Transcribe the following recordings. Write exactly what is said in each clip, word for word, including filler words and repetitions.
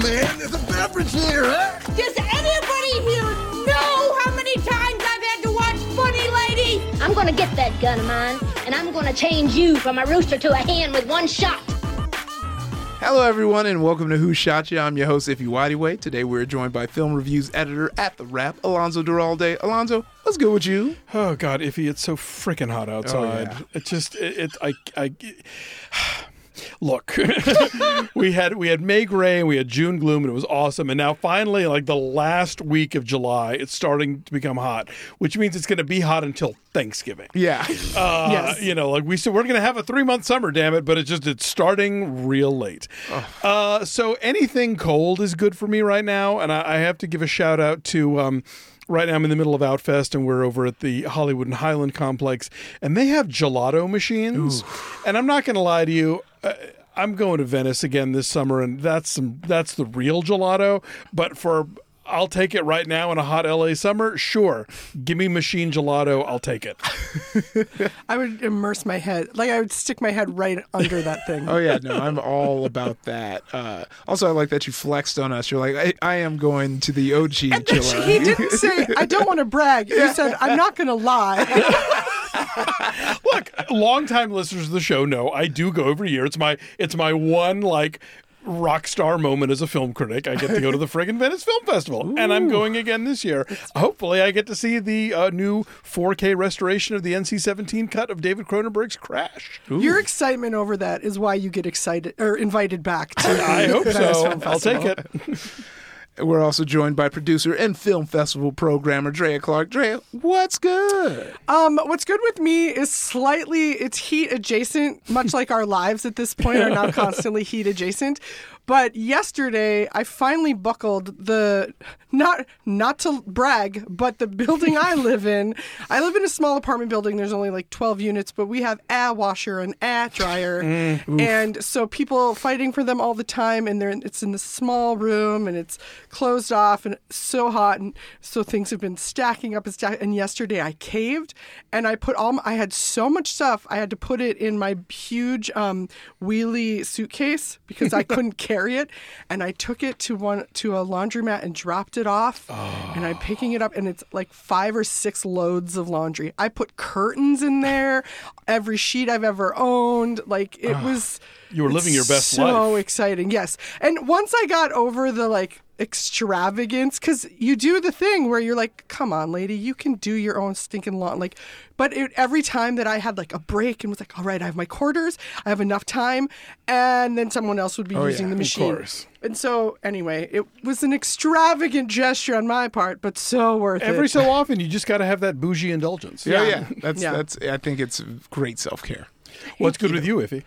man. There's a beverage here, huh? Does anybody here know how many times I've had to watch Funny Lady? I'm gonna get that gun of mine, and I'm gonna change you from a rooster to a hen with one shot. Hello, everyone, and welcome to Who Shot Ya? I'm your host, Iffy Whityway. Today, we're joined by film reviews editor at The Wrap, Alonzo Duralde. Alonzo, what's good with you? Oh, God, Iffy, it's so freaking hot outside. Oh, yeah. It just, it, it I, I, look, we had we had May Gray and we had June gloom, and it was awesome. And now, finally, like the last week of July, it's starting to become hot, which means it's going to be hot until Thanksgiving. Yeah. Uh, yes. You know, like we said, we're going to have a three-month summer, damn it, but it's just, it's starting real late. Oh. Uh, so anything cold is good for me right now, and I, I have to give a shout-out to... Um, Right now I'm in the middle of Outfest, and we're over at the Hollywood and Highland Complex, and they have gelato machines. Ooh. And I'm not going to lie to you, uh, I'm going to Venice again this summer, and that's some that's the real gelato. But for I'll take it right now in a hot L A summer. Sure, give me machine gelato. I'll take it. I would immerse my head, like I would stick my head right under that thing. Oh yeah, no, I'm all about that. Uh, also, I like that you flexed on us. You're like, I, I am going to the O G and gelato. He didn't say, I don't want to brag. You yeah. said, I'm not going to lie. Look, longtime listeners of the show know I do go every year. It's my it's my one like. rock star moment as a film critic. I get to go to the friggin' Venice Film Festival. Ooh. And I'm going again this year. Hopefully I get to see the uh, new four K restoration of the N C seventeen cut of David Cronenberg's Crash. Ooh. Your excitement over that is why you get excited or invited back to I hope Venice so. Film I'll take Festival. it. We're also joined by producer and film festival programmer Drea Clark. Drea, what's good? Um, what's good with me is slightly, it's heat adjacent, much like our lives at this point are now constantly heat adjacent. But yesterday, I finally buckled the, not not to brag, but the building I live in. I live in a small apartment building. There's only like twelve units, but we have a washer and a dryer. Mm, and so people fighting for them all the time. And they're it's in this small room and it's closed off and it's so hot. And so things have been stacking up and stacking. And yesterday I caved and I put all my, I had so much stuff. I had to put it in my huge um, wheelie suitcase because I couldn't carry it, and I took it to one to a laundromat and dropped it off. Oh. And I'm picking it up, and it's like five or six loads of laundry. I put curtains in there, every sheet I've ever owned. Like it oh. was. You were living your best so life. So exciting, yes. And once I got over the like extravagance, because you do the thing where you're like, come on, lady, you can do your own stinking lawn. Like, but it, every time that I had like a break and was like, all right, I have my quarters, I have enough time, and then someone else would be oh, using yeah, the machine. Of course. And so anyway, it was an extravagant gesture on my part, but so worth Every it. so often, you just got to have that bougie indulgence. Yeah, yeah. yeah. That's yeah. that's. I think it's great self-care. What's good with you, Iffy?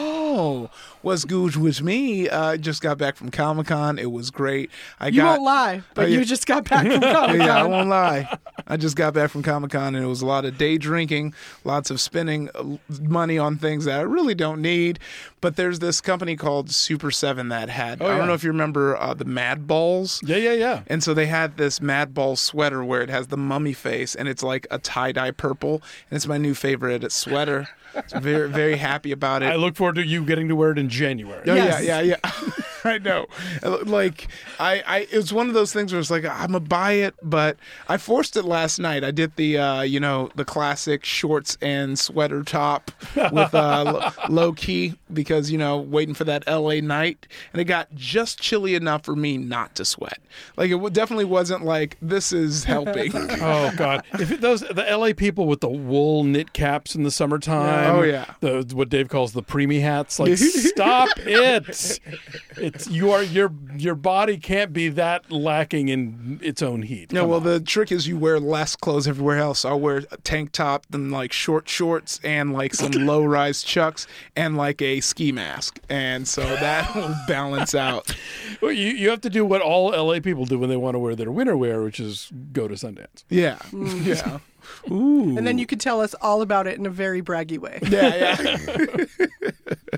Oh, what's good with me? I uh, just got back from Comic-Con. It was great. I you got, won't lie, but uh, yeah. you just got back from Comic-Con. Yeah, I won't lie. I just got back from Comic-Con, and it was a lot of day drinking, lots of spending money on things that I really don't need. But there's this company called Super seven that had, oh, I don't yeah. know if you remember uh, the Mad Balls. Yeah, yeah, yeah. And so they had this Mad Ball sweater where it has the mummy face, and it's like a tie-dye purple, and it's my new favorite sweater. So very, very happy about it. I look forward to you getting to wear it in January. Oh, yes. yeah, yeah, yeah. I know. Like, I, I, it was one of those things where it's like, I'm going to buy it, but I forced it last night. I did the, uh, you know, the classic shorts and sweater top with uh, low key because, you know, waiting for that L A night. And it got just chilly enough for me not to sweat. Like, it definitely wasn't like, this is helping. Oh, God. If it, those the L A people with the wool knit caps in the summertime. Oh, yeah. The, what Dave calls the preemie hats. Like, stop it. It's you are your your body can't be that lacking in its own heat. No, Come well, on. the trick is you wear less clothes everywhere else. I'll wear a tank top, then like short shorts, and like some low rise chucks, and like a ski mask, and so that will balance out. Well, you you have to do what all L A people do when they want to wear their winter wear, which is go to Sundance. Yeah, yeah. Ooh. And then you could tell us all about it in a very braggy way. Yeah, yeah.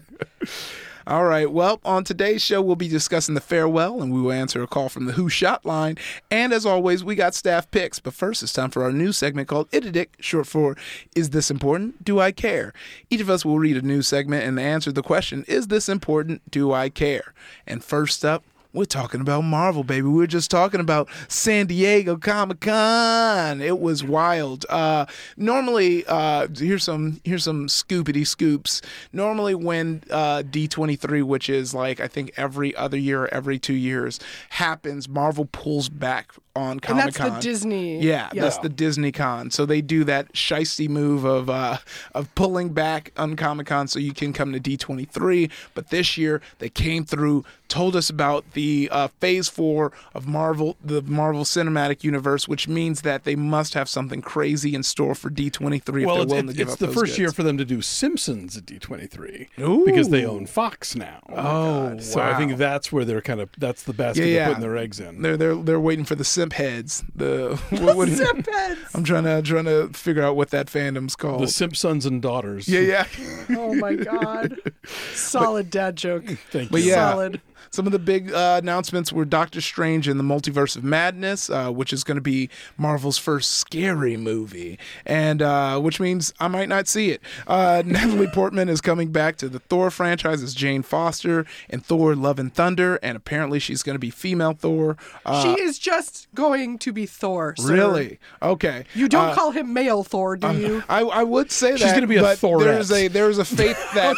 All right. Well, on today's show, we'll be discussing The Farewell, and we will answer a call from the Who Shot line. And as always, we got staff picks. But first, it's time for our news segment called Itidick, short for Is This Important? Do I Care? Each of us will read a news segment and answer the question, Is this important? Do I care? And first up, We're talking about Marvel, baby. We were just talking about San Diego Comic-Con. It was wild. Uh, normally, uh, here's some here's some scoopity scoops. Normally, when uh, D twenty-three, which is like I think every other year, or every two years, happens, Marvel pulls back on And Comic-Con. that's the Disney. Yeah, that's the Disney Con. So they do that shiesty move of uh, of pulling back on Comic-Con so you can come to D twenty-three. But this year they came through, told us about the uh, Phase Four of Marvel, the Marvel Cinematic Universe, which means that they must have something crazy in store for D twenty-three. Well, if it's, they're willing it's, to give it's up the those first goods. year for them to do Simpsons at D twenty-three Ooh. because they own Fox now. Oh, So I wow. think that's where they're kind of that's the basket Yeah, they're yeah. putting their eggs in. They're they're they're waiting for the simp heads. The what, what, Simp heads. I'm trying to trying to figure out what that fandom's called. The Simpsons and daughters. yeah, yeah. Oh my god. Solid dad joke. Thank But you. yeah, Solid. some of the big uh, announcements were Doctor Strange and the Multiverse of Madness, uh, which is going to be Marvel's first scary movie, and uh, which means I might not see it. Uh, Natalie Portman is coming back to the Thor franchise as Jane Foster in Thor: Love and Thunder, and apparently she's going to be female Thor. Uh, She is just going to be Thor. Sir. really? Okay. You don't Uh, call him male Thor, do you? I, I would say She's that, gonna be a but Thorette. there's a there's a faith that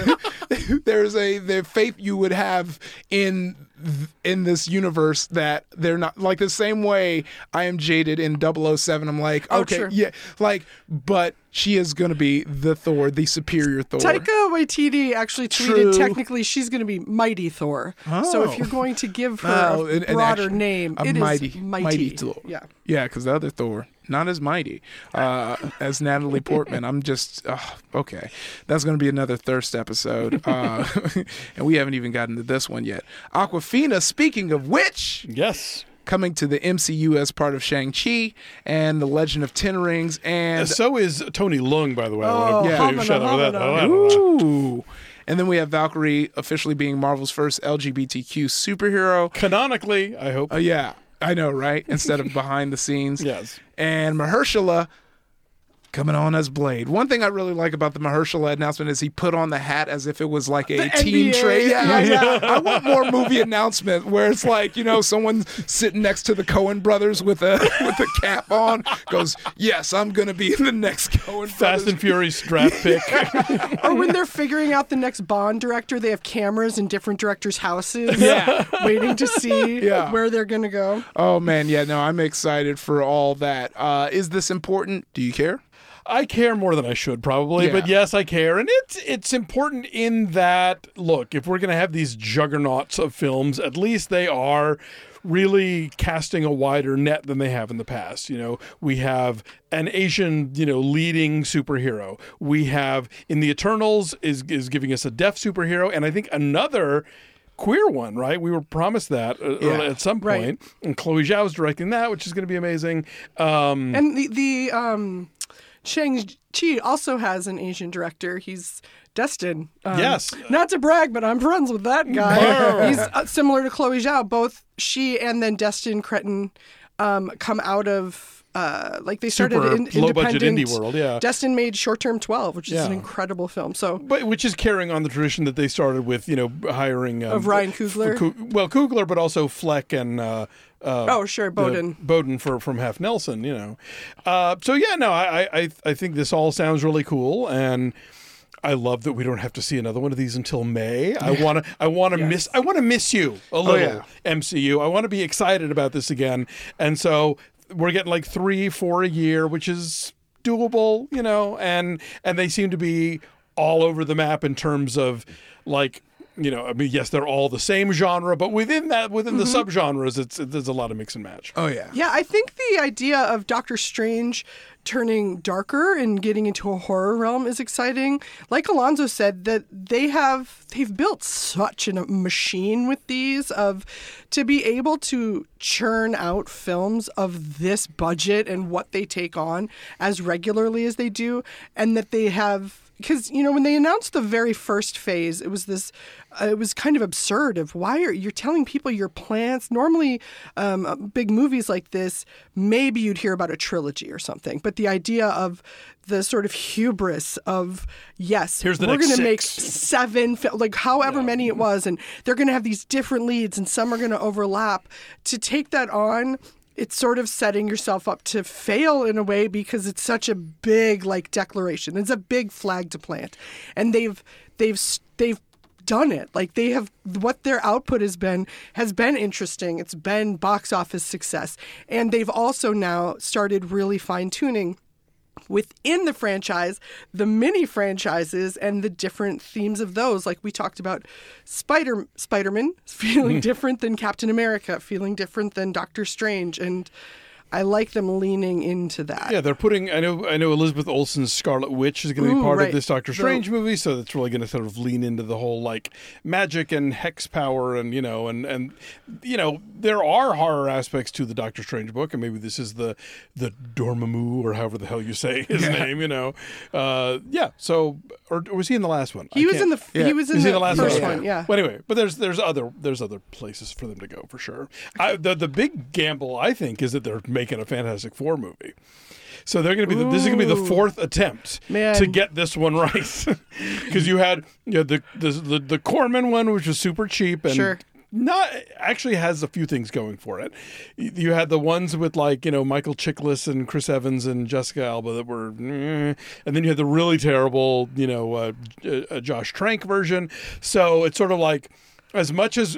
there's a the faith you would have in in this universe that they're not like the same way I am jaded in double oh seven. I'm like, Oh, okay, sure. yeah, like, but she is gonna be the Thor, the superior Thor. Taika Waititi actually tweeted True. technically she's going to be Mighty Thor. So Oh. if you're going to give her Oh, a and- and broader actually, name, a it is mighty, Mighty. Thor. Yeah. Yeah, because the other Thor, not as mighty uh, as Natalie Portman. I'm just, oh, okay. That's going to be another thirst episode. Uh, and we haven't even gotten to this one yet. Aquafina, speaking of which, Yes. coming to the M C U as part of Shang-Chi and The Legend of Ten Rings. And So is Tony Leung, by the way. I Oh, want to yeah. give a shout out to that. Humana, Oh, I don't know. Ooh. And then we have Valkyrie officially being Marvel's first L G B T Q superhero. Canonically, I hope. Oh, yeah. I know, right? Instead of behind the scenes. Yes. And Mahershala coming on as Blade. One thing I really like about the Mahershala announcement is he put on the hat as if it was like a The team N B A. trade. Yeah, yeah. I want more movie announcement where it's like, you know, someone sitting next to the Coen brothers with a with a cap on goes, yes, I'm going to be in the next Coen Fast brothers. and Furious draft pick. Or when they're figuring out the next Bond director, they have cameras in different directors' houses, Yeah. waiting to see Yeah. where they're gonna go. Oh, man. Yeah, no, I'm excited for all that. Uh, is this important? Do you care? I care more than I should probably, Yeah. but yes, I care, and it's it's important in that look. If we're going to have these juggernauts of films, at least they are really casting a wider net than they have in the past. You know, we have an Asian, you know, leading superhero. We have in the Eternals is is giving us a deaf superhero, and I think another queer one, right? We were promised that uh, Yeah. at some Right. point, and Chloe Zhao's directing that, which is going to be amazing. Um, And the the um, Shang-Chi also has an Asian director. He's Destin. Um, Yes. Not to brag, but I'm friends with that guy. He's uh, similar to Chloe Zhao. Both she and then Destin Cretton um, come out of uh, like they started Super in low-budget independent. indie world, yeah. Destin made Short Term twelve, which is Yeah. an incredible film. So But which is carrying on the tradition that they started with, you know, hiring um, Of Ryan f- Coogler? Coo- well, Coogler, but also Fleck and uh, uh, oh sure, the- Bowden. Bowden for from Half Nelson, you know. Uh, so yeah, no, I, I I think this all sounds really cool, and I love that we don't have to see another one of these until May. I want to I want to Yes. miss I want to miss you a little, yeah. M C U. I want to be excited about this again, and so we're getting like three, four a year, which is doable, you know, and and they seem to be all over the map in terms of like, you know, I mean, yes, they're all the same genre, but within that, within the subgenres, it's it, there's a lot of mix and match. Oh, yeah. Yeah, I think the idea of Doctor Strange turning darker and getting into a horror realm is exciting. Like Alonzo said, that they have they've built such a machine with these of to be able to churn out films of this budget and what they take on as regularly as they do, and that they have because you know when they announced the very first phase, it was this, uh, it was kind of absurd. Of why are you're telling people your plans? Normally, um, big movies like this, maybe you'd hear about a trilogy or something. But the idea of the sort of hubris of yes, Here's the we're next going to make six. seven, fil- like however Yeah. many it was, and they're going to have these different leads, and some are going to overlap. To take that on. It's sort of setting yourself up to fail in a way because it's such a big like declaration. It's a big flag to plant, and they've they've they've done it. Like they have what their output has been has been interesting. It's been box office success, and they've also now started really fine tuning within the franchise, the mini franchises and the different themes of those. Like we talked about Spider Spider-Man feeling different than Captain America, feeling different than Doctor Strange. And I like them leaning into that. Yeah, they're putting. I know. I know Elizabeth Olsen's Scarlet Witch is going to be Ooh, part right. of this Doctor The- Strange movie, so that's really going to sort of lean into the whole like magic and hex power, and you know, and and you know, there are horror aspects to the Doctor Strange book, and maybe this is the the Dormammu or however the hell you say his Yeah. name. You know, uh, yeah. So, or, or was he in the last one? He I was in the can't- he Yeah. was in Is he the, the last first one? one, yeah. Well, anyway, but there's there's other there's other places for them to go for sure. I, the the big gamble I think is that they're making a Fantastic Four movie. So they're going to be. The, this is going to be the Ooh. fourth attempt Man. to get this one right, because you had you had the, the the the Corman one, which was super cheap and Sure. not actually has a few things going for it. You had the ones with like you know Michael Chiklis and Chris Evans and Jessica Alba that were, eh, and then you had the really terrible you know uh, uh, Josh Trank version. So it's sort of like as much as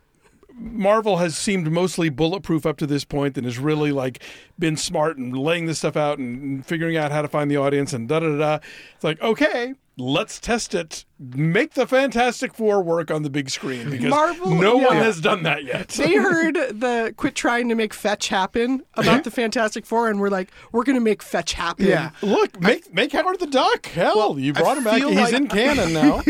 Marvel has seemed mostly bulletproof up to this point and has really like been smart and laying this stuff out and figuring out how to find the audience and da da da. It's like, okay, let's test it. Make the Fantastic Four work on the big screen because Marvel- no one yeah. has done that yet. They heard the quit trying to make fetch happen about the Fantastic Four, and we're like, we're going to make fetch happen. Yeah. Look, make make Howard the Duck. Hell, Well, you I brought him back. feel He's like- in canon now.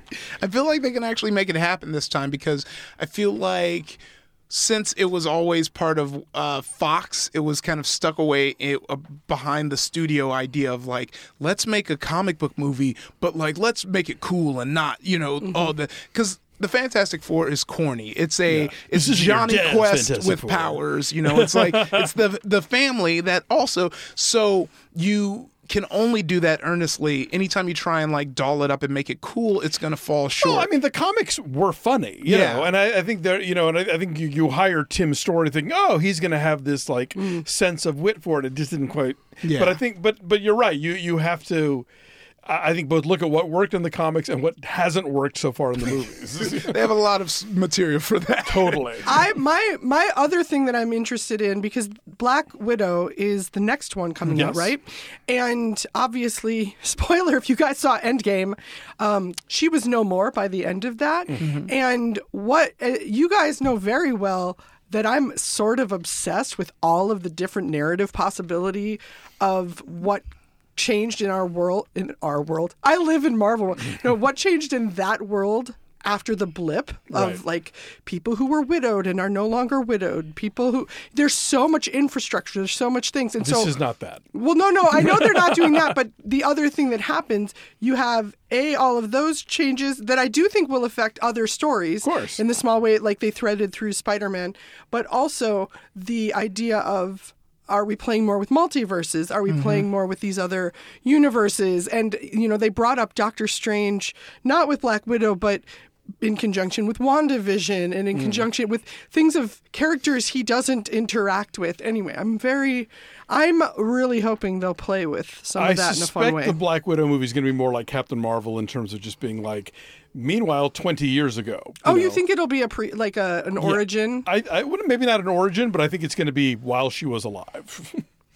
I feel like they can actually make it happen this time because I feel like since it was always part of uh, Fox, it was kind of stuck away it, uh, behind the studio idea of like, let's make a comic book movie, but like, let's make it cool and not, you know, Mm-hmm. all the because. The Fantastic Four is corny. It's a Yeah. it's This is your Johnny dad's Quest Fantastic with Four. powers. You know, it's like it's the the family that also. So you can only do that earnestly. Anytime you try and like doll it up and make it cool, it's going to fall short. Well, I mean, the comics were funny, you Yeah. know, and I, I think they're, you know, and I, I think you, you hire Tim Story thinking, oh, he's going to have this like sense of wit for it. It just didn't quite. Yeah. But I think, but but you're right. You you have to. I I think both look at what worked in the comics and what hasn't worked so far in the movies. They have a lot of s- material for that. Totally. I my my other thing that I'm interested in, because Black Widow is the next one coming out, Yes. right? And obviously, spoiler, if you guys saw Endgame, um, she was no more by the end of that. Mm-hmm. And what uh, you guys know very well that I'm sort of obsessed with all of the different narrative possibility of what changed in our world in our world. I live in Marvel. You know, what changed in that world after the blip of Right. like people who were widowed and are no longer widowed, people who there's so much infrastructure, there's so much things. And This so is not that. well, no, no, I know they're not doing that, but the other thing that happens, you have a all of those changes that I do think will affect other stories, Of course. in the small way like they threaded through Spider-Man, but also the idea of are we playing more with multiverses? Are we playing more with these other universes? And you know, they brought up Doctor Strange not with Black Widow, but in conjunction with WandaVision and in conjunction with things of characters he doesn't interact with. Anyway, I'm very, I'm really hoping they'll play with some I of that in a fun suspect way. the Black Widow movie is going to be more like Captain Marvel in terms of just being like, meanwhile, twenty years ago. oh, you know. think it'll be a pre, like a an origin? I, I wouldn't, maybe not an origin, but I think it's going to be while she was alive.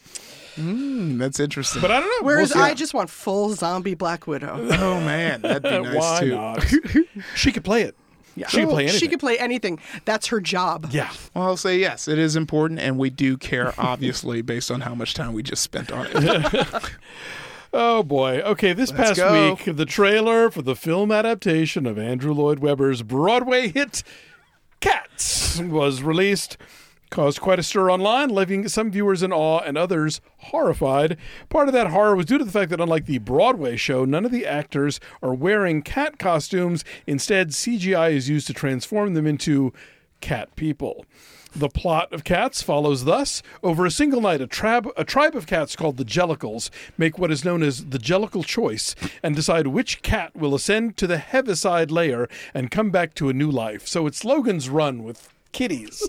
Mm, that's interesting. But I don't know. Whereas We'll see. I just want full zombie Black Widow. oh man, that'd be nice Why too. not? She could play it. Yeah. She could play anything. She could play anything. That's her job. Yeah. Well, I'll say yes, it is important, and we do care, obviously, based on how much time we just spent on it. Oh boy. Okay, this Let's past go. week, the trailer for the film adaptation of Andrew Lloyd Webber's Broadway hit Cats was released. caused quite a stir online, leaving some viewers in awe and others horrified. Part of that horror was due to the fact that unlike the Broadway show, none of the actors are wearing cat costumes. Instead, C G I is used to transform them into cat people. The plot of Cats follows thus. Over a single night, a, trab- a tribe of cats called the Jellicles make what is known as the Jellicle choice and decide which cat will ascend to the Heaviside layer and come back to a new life. So it's Logan's Run with kitties.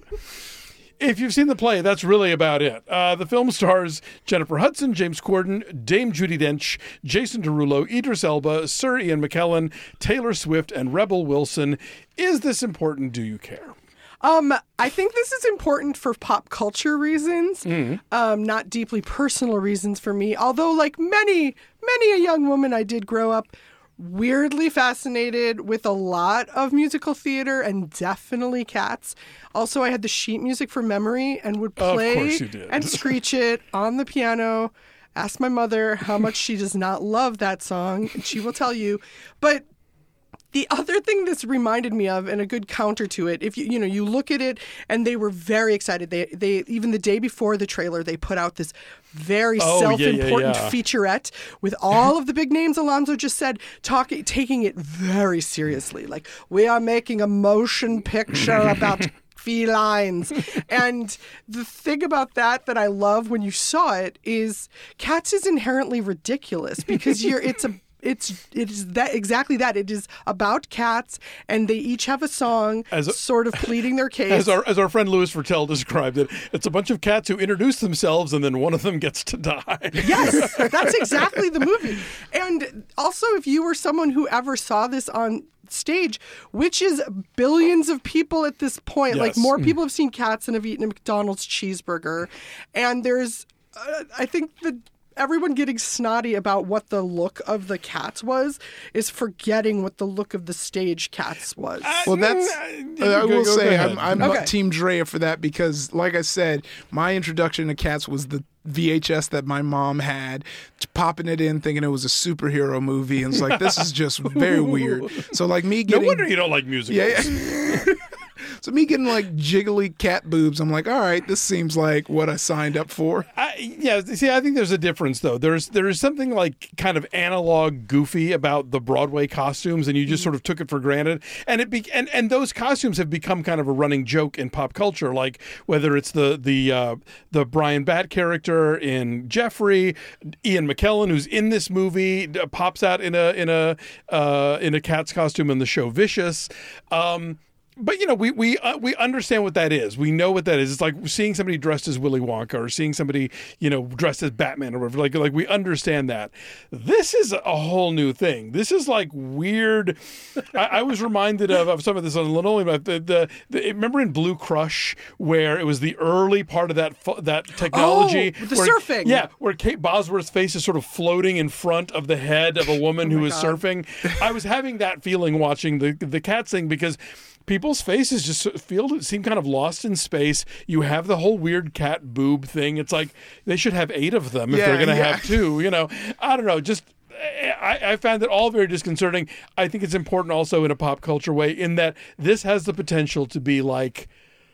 If you've seen the play, that's really about it. Uh, the film stars Jennifer Hudson, James Corden, Dame Judi Dench, Jason Derulo, Idris Elba, Sir Ian McKellen, Taylor Swift, and Rebel Wilson. Is this important? Do you care? Um, I think this is important for pop culture reasons, Mm. um, not deeply personal reasons for me. Although, like many, many a young woman, I did grow up weirdly fascinated with a lot of musical theater and definitely Cats. Also, I had the sheet music for memory and would Of play course you did. and screech it on the piano. Ask my mother how much she does not love that song, and she will tell you. But the other thing this reminded me of, and a good counter to it, if you you know you look at it, and they were very excited. They they even the day before the trailer, they put out this very Oh, yeah, yeah, self-important yeah. featurette with all of the big names Alonzo just said, talking taking it very seriously. Like, we are making a motion picture about felines. And the thing about that that I love when you saw it is Cats is inherently ridiculous because you're it's a It's it is that exactly that. It is about cats, and they each have a song, As a- sort of pleading their case. As our as our friend Louis Vertel described it, it's a bunch of cats who introduce themselves and then one of them gets to die. Yes, that's exactly the movie. And also, if you were someone who ever saw this on stage, which is billions of people at this point, like Yes. more people have seen Cats than have eaten a McDonald's cheeseburger, and there's, uh, I think the. Everyone getting snotty about what the look of the Cats was is forgetting what the look of the stage Cats was. Well, that's. Mm, Uh, I go- will go- go say ahead. I'm, I'm Okay. Team Drea for that because, like I said, my introduction to Cats was the V H S that my mom had, popping it in, thinking it was a superhero movie, and it's like this is just very weird. So, like me No getting, wonder you don't like musicals. yeah, yeah. So me getting like jiggly cat boobs, I'm like, all right, this seems like what I signed up for. I, yeah, see, I think there's a difference though. There's there is something like kind of analog, goofy about the Broadway costumes, and you just sort of took it for granted. And it be, and and those costumes have become kind of a running joke in pop culture. Like whether it's the the uh, the Brian Batt character in Jeffrey, Ian McKellen, who's in this movie, uh, pops out in a in a uh, in a cat's costume in the show Vicious. Um, But you know, we we uh, we understand what that is. We know what that is. It's like seeing somebody dressed as Willy Wonka or seeing somebody, you know, dressed as Batman or whatever. Like like we understand that. This is a whole new thing. This is like weird. I, I was reminded of, of some of this on Linoleum. But the, the, the remember in Blue Crush where it was the early part of that fu- that technology, Oh, with the where- surfing. Yeah, where Kate Bosworth's face is sort of floating in front of the head of a woman who is surfing. I was having that feeling watching the the Cats thing because people's faces just feel seem kind of lost in space. You have the whole weird cat boob thing. It's like they should have eight of them if Yeah, they're going to yeah. have two. You know, I don't know. Just I, I found it all very disconcerting. I think it's important also in a pop culture way in that this has the potential to be like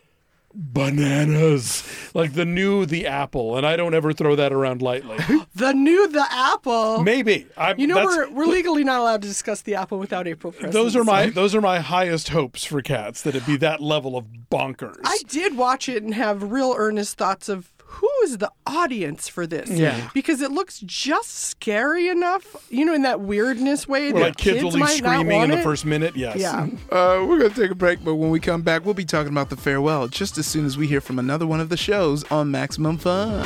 bananas, like the new the apple, and I don't ever throw that around lightly. The new The Apple. Maybe I'm, You know, that's- we're, we're legally not allowed to discuss The Apple without April Presents. those are my those are my highest hopes for Cats, that it be that level of bonkers. I did watch it and have real earnest thoughts of who is the audience for this? Yeah. Because it looks just scary enough, you know, in that weirdness way Where that like kids, will be might not screaming in want the it. first minute. Yes. Yeah. Uh, we're going to take a break, but when we come back, we'll be talking about the farewell just as soon as we hear from another one of the shows on Maximum Fun.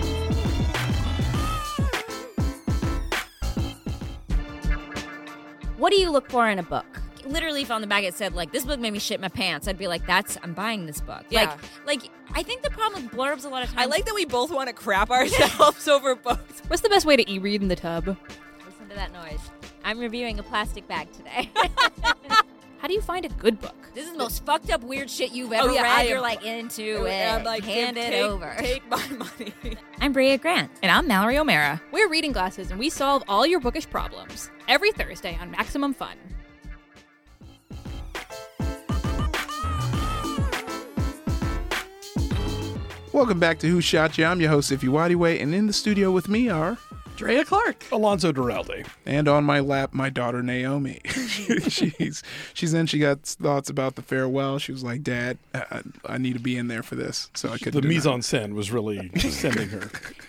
What do you look for in a book? Literally, if on the back it said, like, this book made me shit my pants, I'd be like, that's, I'm buying this book. Yeah. Like, like, I think the problem with blurbs a lot of times. I like that we both want to crap ourselves over books. What's the best way to e-read in the tub? Listen to that noise. I'm reviewing a plastic bag today. How do you find a good book? This is the most fucked up weird shit you've ever Oh, yeah, read. I am- You're like into it. I'm like, Hand it take, over. Take my money. I'm Brea Grant. And I'm Mallory O'Mara. We're Reading Glasses, and we solve all your bookish problems every Thursday on Maximum Fun. Welcome back to Who Shot Ya? I'm your host, Ify Wadiway, and in the studio with me are... Drea Clark. Alonzo Duralde. And on my lap, my daughter, Naomi. she's she's in. She got thoughts about The Farewell. She was like, Dad, I, I need to be in there for this. So I couldn't The deny. mise en scène was really sending her.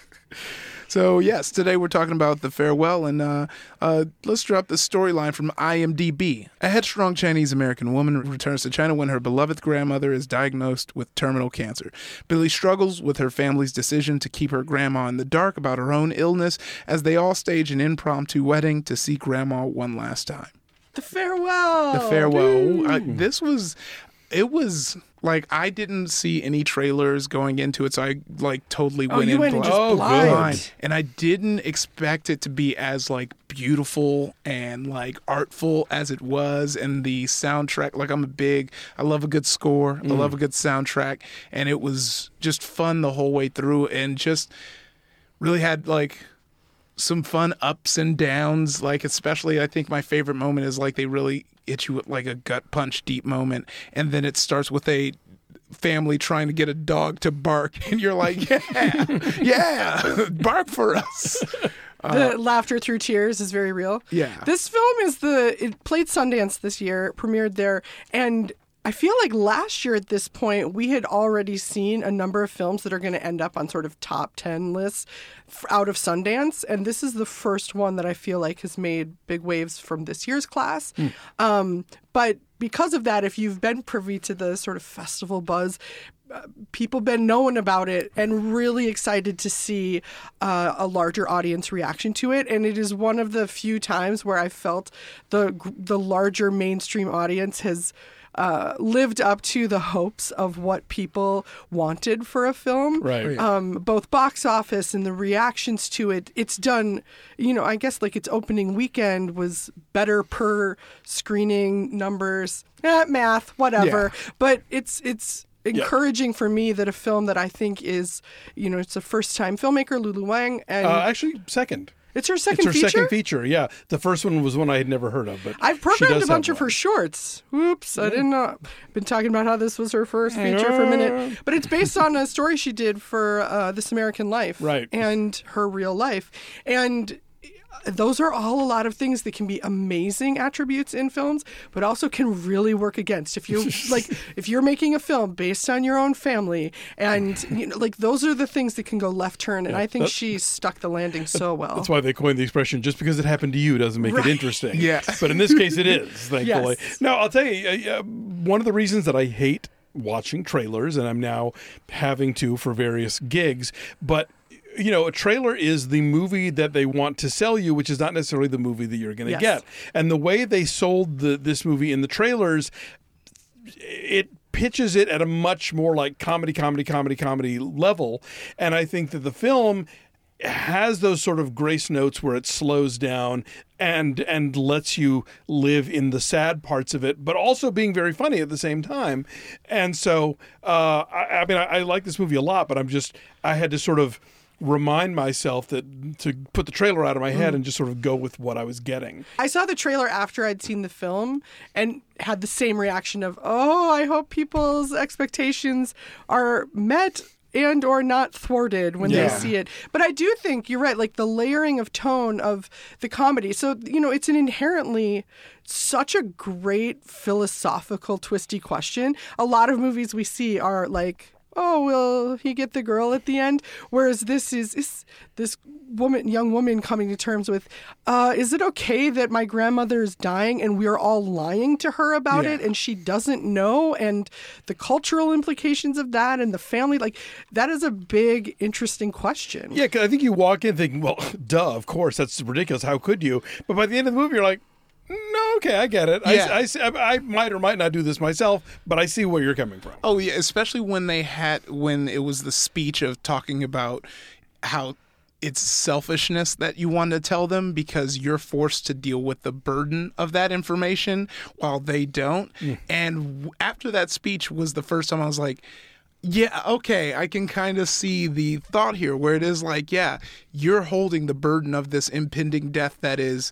So, yes, today we're talking about The Farewell, and uh, uh, let's drop the storyline from I M D B. A headstrong Chinese-American woman returns to China when her beloved grandmother is diagnosed with terminal cancer. Billy struggles with her family's decision to keep her grandma in the dark about her own illness as they all stage an impromptu wedding to see grandma one last time. The Farewell. The Farewell. I, this was... It was like I didn't see any trailers going into it, so I like totally Oh, went you in went in blind. just Oh, blind. blind. And I didn't expect it to be as like beautiful and like artful as it was. And the soundtrack, like I'm a big, I love a good score, I love a good soundtrack, and it was just fun the whole way through, and just really had like some fun ups and downs. Like especially, I think my favorite moment is like they really hit you with like a gut punch deep moment, and then it starts with a family trying to get a dog to bark, and you're like, yeah, yeah, bark for us. The laughter through tears is very real. Yeah. This film is the, it played Sundance this year, premiered there, and I feel like last year at this point, we had already seen a number of films that are going to end up on sort of top ten lists f- out of Sundance. And this is the first one that I feel like has made big waves from this year's class. Mm. Um, but because of that, if you've been privy to the sort of festival buzz, uh, people been knowing about it and really excited to see uh, a larger audience reaction to it. And it is one of the few times where I felt the the larger mainstream audience has Uh, lived up to the hopes of what people wanted for a film. Right. Um, both box office and the reactions to it. It's done, you know, I guess like its opening weekend was better per screening numbers, eh, math, whatever. Yeah. But it's, it's, encouraging for me that a film that I think is, you know, it's a first-time filmmaker, Lulu Wang, and Uh, actually, second. it's her second It's her feature. second feature, yeah. The first one was one I had never heard of, but I've she programmed does a bunch have of her one. shorts. Whoops, I didn't know. Been talking about how this was her first feature for a minute. But it's based on a story she did for uh, This American Life. Right. And her real life. And those are all a lot of things that can be amazing attributes in films, but also can really work against. If you're like, if you're making a film based on your own family, and you know, like those are the things that can go left turn. And Yeah, I think that- she stuck the landing so well. That's why they coined the expression, just because it happened to you doesn't make Right. it interesting. Yes. But in this case, it is, thankfully. Yes. Now, I'll tell you, uh, uh, one of the reasons that I hate watching trailers, and I'm now having to for various gigs, but you know, a trailer is the movie that they want to sell you, which is not necessarily the movie that you're going to Yes. get. And the way they sold the, this movie in the trailers, it pitches it at a much more like comedy, comedy, comedy, comedy level. And I think that the film has those sort of grace notes where it slows down and and lets you live in the sad parts of it, but also being very funny at the same time. And so, uh, I, I mean, I, I like this movie a lot, but I'm just, I had to sort of remind myself that to put the trailer out of my head and just sort of go with what I was getting. I saw the trailer after I'd seen the film and had the same reaction of, oh, I hope people's expectations are met and or not thwarted when Yeah. they see it. But I do think you're right, like the layering of tone of the comedy. So, you know, it's an inherently such a great philosophical, twisty question. A lot of movies we see are like, oh, will he get the girl at the end? Whereas this is, is this woman, young woman coming to terms with, uh, is it okay that my grandmother is dying and we're all lying to her about Yeah. it and she doesn't know, and the cultural implications of that and the family, like that is a big, interesting question. Yeah, because I think you walk in thinking, well, duh, of course, that's ridiculous. How could you? But by the end of the movie, you're like, no, okay, I get it. Yeah. I, I, see- I might or might not do this myself, but I see where you're coming from. Oh yeah, especially when they had when it was the speech of talking about how it's selfishness that you want to tell them because you're forced to deal with the burden of that information while they don't. Mm. And w- after that speech was the first time I was like, Yeah, okay, I can kind of see the thought here where it is like, yeah, you're holding the burden of this impending death that is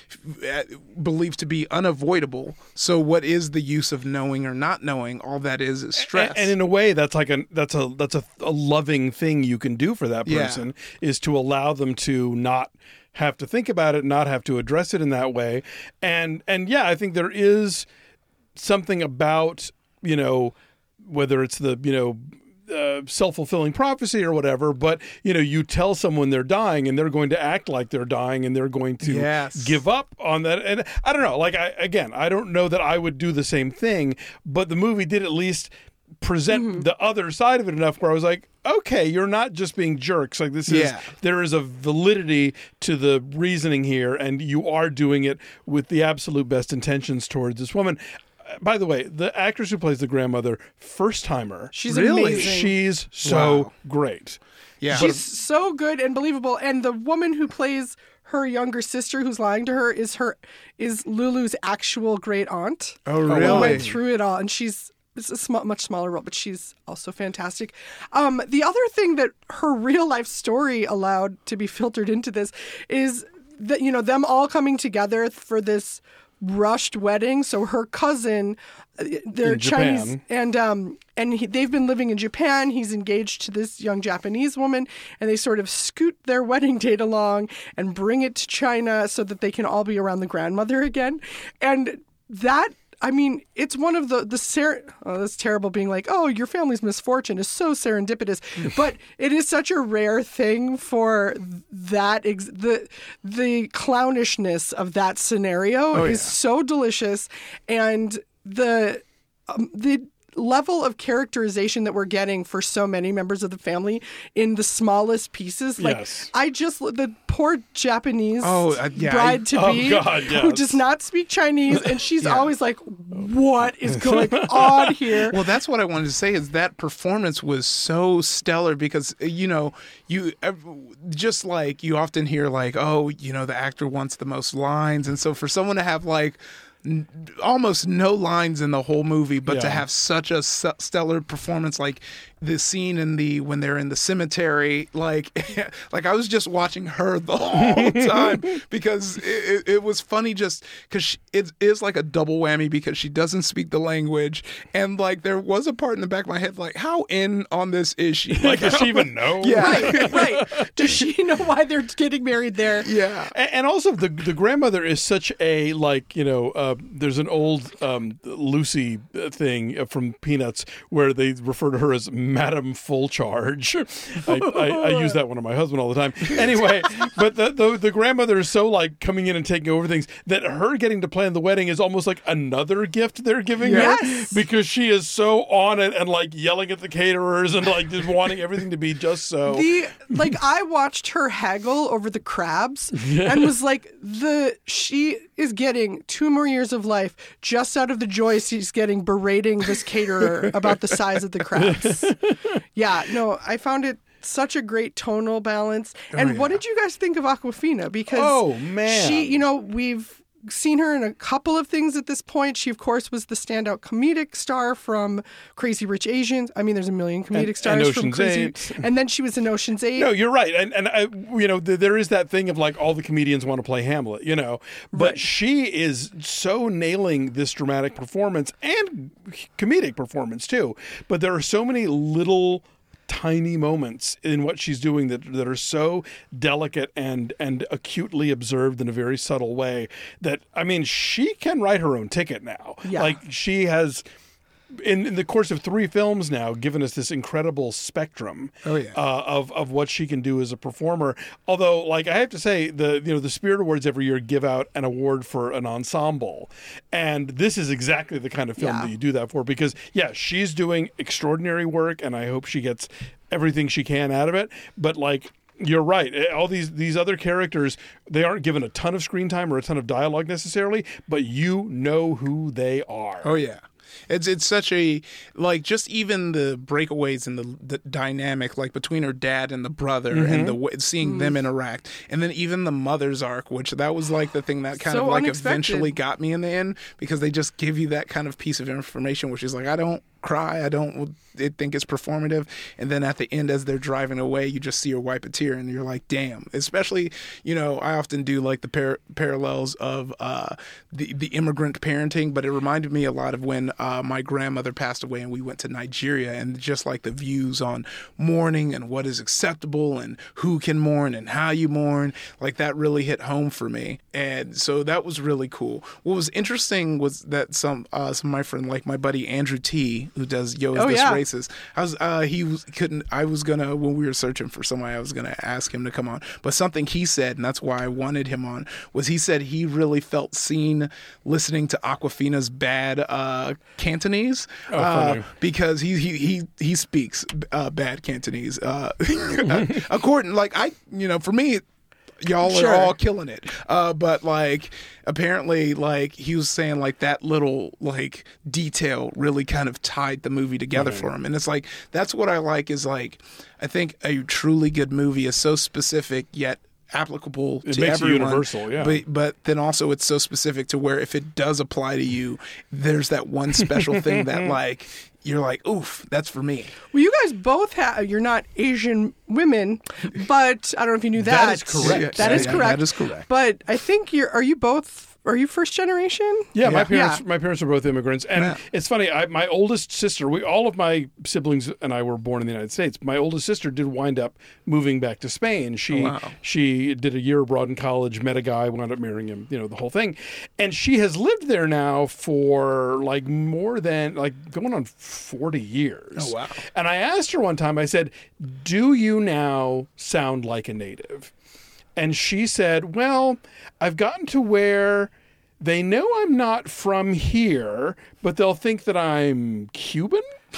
uh, believed to be unavoidable. So what is the use of knowing or not knowing? All that is is stress. And, and in a way, that's like a that's a that's a, a loving thing you can do for that Yeah. person is to allow them to not have to think about it, not have to address it in that way. And and yeah, I think there is something about, you know, whether it's the, you know, uh, self-fulfilling prophecy or whatever, but, you know, you tell someone they're dying and they're going to act like they're dying and they're going to Yes. give up on that. And I don't know, like, I again, I don't know that I would do the same thing, but the movie did at least present Mm-hmm. the other side of it enough where I was like, okay, you're not just being jerks. Like this is, Yeah. there is a validity to the reasoning here, and you are doing it with the absolute best intentions towards this woman. Uh, By the way, the actress who plays the grandmother, first timer, She's Really? amazing. she's so Wow. great. yeah. She's so good and believable. And the woman who plays her younger sister, who's lying to her, is her is Lulu's actual great aunt. Oh, Who really? went through it all, and she's it's a sm- much smaller role, but she's also fantastic. Um, the other thing that her real life story allowed to be filtered into this is that, you know, them all coming together for this rushed wedding. So her cousin, uh, they're In Chinese, Japan. and um, and he, they've been living in Japan. He's engaged to this young Japanese woman, and they sort of scoot their wedding date along and bring it to China so that they can all be around the grandmother again. And that, I mean, it's one of the the ser- oh, that's terrible being like, oh, your family's misfortune is so serendipitous, but it is such a rare thing for that ex- the the clownishness of that scenario Oh, is yeah. so delicious, and the um, the level of characterization that we're getting for so many members of the family in the smallest pieces. Like, Yes. I just, the poor Japanese Oh, uh, yeah, bride to I- be Oh, God, who yes. does not speak Chinese, and she's Yeah. always like, what is going on here? Well, that's what I wanted to say is that performance was so stellar because, you know, you ev- just like you often hear like, oh, you know, the actor wants the most lines. And so for someone to have like n- almost no lines in the whole movie, but to Yeah. have such a s- stellar performance, like the scene in the when they're in the cemetery, like like I was just watching her the whole time because it, it, it was funny just because it is like a double whammy because she doesn't speak the language, and like there was a part in the back of my head like, how in on this is she? Like, Does she even know? Yeah. Right, right. Does she know why they're getting married there? yeah. A- And also, the the grandmother is such a, like, you know, uh, there's an old um, Lucy thing from Peanuts where they refer to her as Madam Full Charge. I, I, I use that one on my husband all the time. Anyway, but the, the the grandmother is so like coming in and taking over things that her getting to plan the wedding is almost like another gift they're giving Yes. her because she is so on it and like yelling at the caterers and like just wanting everything to be just so. The like I watched her haggle over the crabs and was like, the she is getting two more years of life just out of the joy she's getting berating this caterer about the size of the crabs. Yeah, no, I found it such a great tonal balance. And what yeah. did you guys think of Aquafina? Because Oh, man. she, you know, we've seen her in a couple of things at this point. She, of course, was the standout comedic star from Crazy Rich Asians. I mean, there's a million comedic And- stars and from Ocean's Crazy. Eight. And then she was in Ocean's Eight. No, you're right, and and I, you know th- there is that thing of like all the comedians want to play Hamlet, you know, but Right. she is so nailing this dramatic performance and comedic performance too. But there are so many little tiny moments in what she's doing that that are so delicate and and acutely observed in a very subtle way that I mean she can write her own ticket now. Yeah. Like she has. In, in the course of three films now, given us this incredible spectrum Oh, yeah. uh, of of what she can do as a performer. Although, like I have to say, the you know the Spirit Awards every year give out an award for an ensemble, and this is exactly the kind of film Yeah. that you do that for because yeah, she's doing extraordinary work, and I hope she gets everything she can out of it. But like. You're right. All these these other characters, they aren't given a ton of screen time or a ton of dialogue necessarily, but you know who they are. Oh yeah. It's it's such a like just even the breakaways and the, the dynamic like between her dad and the brother Mm-hmm. and the way, seeing them interact, and then even the mother's arc, which that was like the thing that kind So of like unexpected. eventually got me in the end because they just give you that kind of piece of information, which is like I don't cry. I don't think it's performative. And then at the end, as they're driving away, you just see her wipe a tear, and you're like, damn. Especially, you know, I often do like the par- parallels of uh, the the immigrant parenting, but it reminded me a lot of when uh, my grandmother passed away, and we went to Nigeria, and just like the views on mourning and what is acceptable and who can mourn and how you mourn, like that really hit home for me. And so that was really cool. What was interesting was that some uh, some of my friend, like my buddy Andrew T, who does Yo Is Oh, This yeah. Racist, I was uh, he was, couldn't. I was gonna when we were searching for somebody, I was gonna ask him to come on. But something he said, and that's why I wanted him on, was he said he really felt seen listening to Aquafina's bad uh, Cantonese Oh, uh, funny. because he he he he speaks uh, bad Cantonese. Uh, according, like I, you know, for me. Y'all Sure. are all killing it. Uh, but like apparently like he was saying like that little like detail really kind of tied the movie together for him. And it's like that's what I like is like I think a truly good movie is so specific yet applicable It to makes it everyone. universal, yeah. But but then also it's so specific to where if it does apply to you, there's that one special thing that like you're like, oof, that's for me. Well, you guys both have. You're not Asian women, but I don't know if you knew that. That is correct. That Yeah, is yeah, correct. that is correct. But I think you're. Are you both? Are you first generation? Yeah, my Yeah. parents. Yeah. My parents are both immigrants, and Yeah. it's funny. I, my oldest sister, we all of my siblings and I were born in the United States. My oldest sister did wind up moving back to Spain. She Oh, wow. she did a year abroad in college, met a guy, wound up marrying him. You know the whole thing, and she has lived there now for like more than like going on forty years. Oh, wow. And I asked her one time. I said, "Do you now sound like a native?" And she said, well, I've gotten to where they know I'm not from here, but they'll think that I'm Cuban.